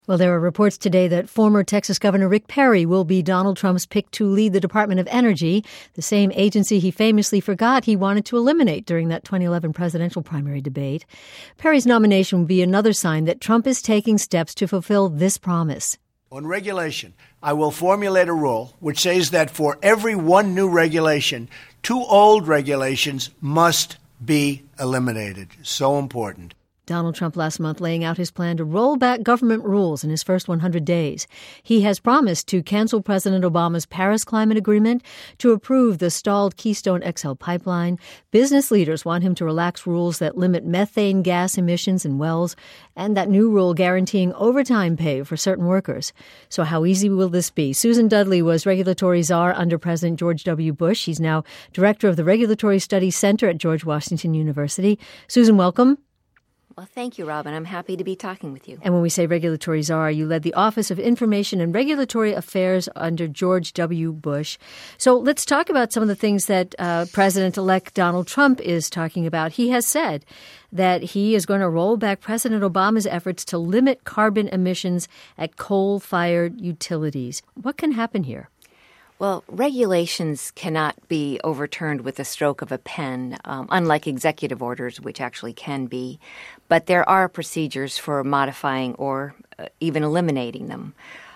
Well, there are reports today that former Texas Governor Rick Perry will be Donald Trump's pick to lead the Department of Energy, the same agency he famously forgot he wanted to eliminate during that 2011 presidential primary debate. Perry's nomination will be another sign that Trump is taking steps to fulfill this promise. On regulation, I will formulate a rule which says that for every one new regulation, 2 old regulations must be eliminated. So important. Donald Trump last month laying out his plan to roll back government rules in his first 100 days. He has promised to cancel President Obama's Paris Climate Agreement, to approve the stalled Keystone XL pipeline. Business leaders want him to relax rules that limit methane gas emissions in wells, and that new rule guaranteeing overtime pay for certain workers. So how easy will this be? Susan Dudley was regulatory czar under President George W. Bush. She's now director of the Regulatory Studies Center at George Washington University. Susan, welcome. Well, thank you, Robin. I'm happy to be talking with you. And when we say regulatory czar, you led the Office of Information and Regulatory Affairs under George W. Bush. So let's talk about some of the things that President-elect Donald Trump is talking about. He has said that he is going to roll back President Obama's efforts to limit carbon emissions at coal-fired utilities. What can happen here? Well, regulations cannot be overturned with a stroke of a pen, unlike executive orders, which actually can be. But there are procedures for modifying or even eliminating them.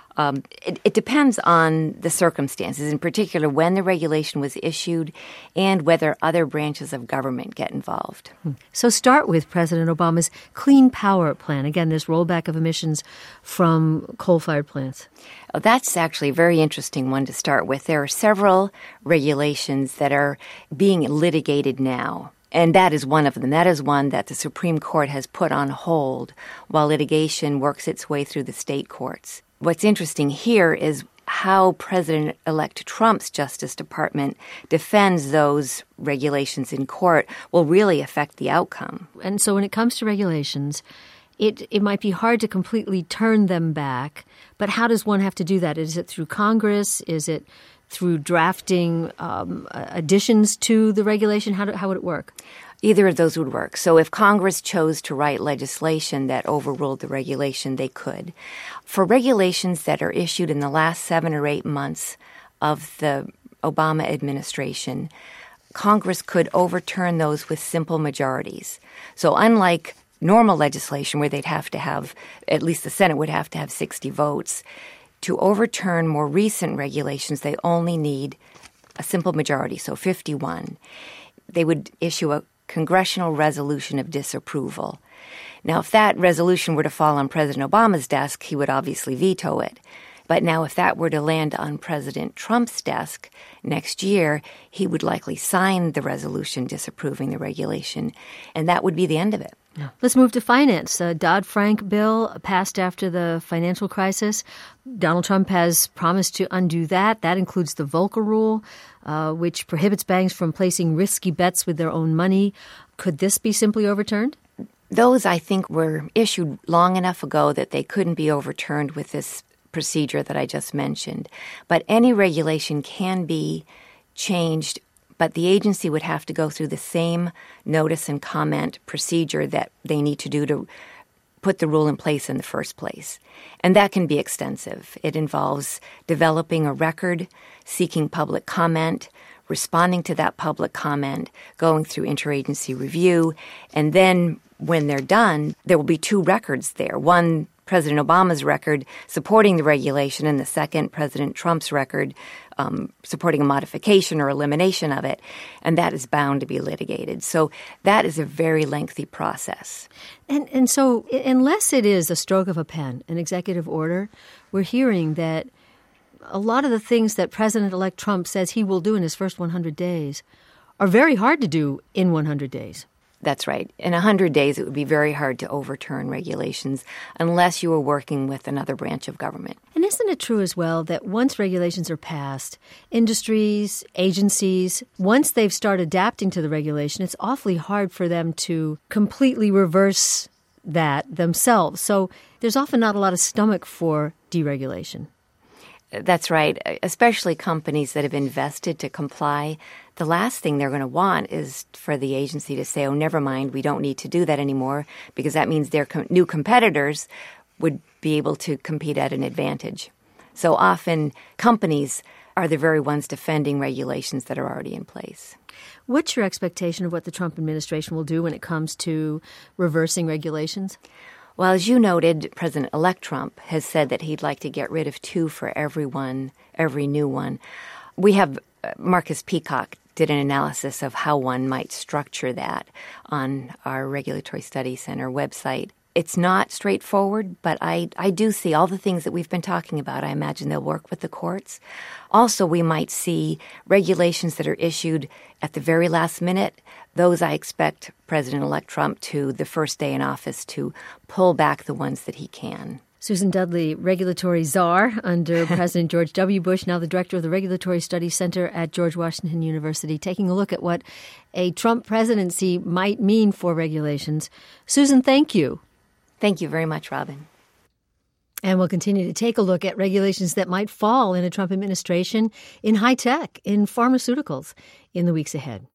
It depends on the circumstances, in particular when the regulation was issued and whether other branches of government get involved. So start with President Obama's Clean Power Plan. Again, this rollback of emissions from coal-fired plants. Oh, that's actually a very interesting one to start with. There are several regulations that are being litigated now. And that is one of them. That is one that the Supreme Court has put on hold while litigation works its way through the state courts. What's interesting here is how President-elect Trump's Justice Department defends those regulations in court will really affect the outcome. And so when it comes to regulations, it might be hard to completely turn them back, but how does one have to do that? Is it through Congress? Is it through drafting additions to the regulation? How would it work? Either of those would work. So if Congress chose to write legislation that overruled the regulation, they could. For regulations that are issued in the last 7 or 8 months of the Obama administration, Congress could overturn those with simple majorities. So unlike normal legislation where they'd have to have, at least the Senate would have to have 60 votes, to overturn more recent regulations, they only need a simple majority, so 51. They would issue a congressional resolution of disapproval. Now, if that resolution were to fall on President Obama's desk, he would obviously veto it. But now if that were to land on President Trump's desk next year, he would likely sign the resolution disapproving the regulation, and that would be the end of it. Let's move to finance. The Dodd-Frank bill passed after the financial crisis. Donald Trump has promised to undo that. That includes the Volcker Rule, which prohibits banks from placing risky bets with their own money. Could this be simply overturned? Those, I think, were issued long enough ago that they couldn't be overturned with this procedure that I just mentioned. But any regulation can be changed, but the agency would have to go through the same notice and comment procedure that they need to do to put the rule in place in the first place. And that can be extensive. It involves developing a record, seeking public comment, responding to that public comment, going through interagency review, and then when they're done, there will be 2 records there. One, President Obama's record supporting the regulation, and the second, President Trump's record supporting a modification or elimination of it, and that is bound to be litigated. So that is a very lengthy process. And so unless it is a stroke of a pen, an executive order, we're hearing that a lot of the things that President-elect Trump says he will do in his first 100 days are very hard to do in 100 days. That's right. In 100 days, it would be very hard to overturn regulations unless you were working with another branch of government. And isn't it true as well that once regulations are passed, industries, agencies, once they've started adapting to the regulation, it's awfully hard for them to completely reverse that themselves. So there's often not a lot of stomach for deregulation. That's right, especially companies that have invested to comply. The last thing they're going to want is for the agency to say, oh, never mind, we don't need to do that anymore, because that means their new competitors would be able to compete at an advantage. So often companies are the very ones defending regulations that are already in place. What's your expectation of what the Trump administration will do when it comes to reversing regulations? Well, as you noted, President-elect Trump has said that he'd like to get rid of 2 for every new one. We have Marcus Peacock did an analysis of how one might structure that on our Regulatory Study Center website. It's not straightforward, but I do see all the things that we've been talking about. I imagine they'll work with the courts. Also, we might see regulations that are issued at the very last minute. Those I expect President-elect Trump to, the first day in office, to pull back the ones that he can. Susan Dudley, regulatory czar under President George W. Bush, now the director of the Regulatory Studies Center at George Washington University, taking a look at what a Trump presidency might mean for regulations. Susan, thank you. Thank you very much, Robin. And we'll continue to take a look at regulations that might fall in a Trump administration in high tech, in pharmaceuticals, in the weeks ahead.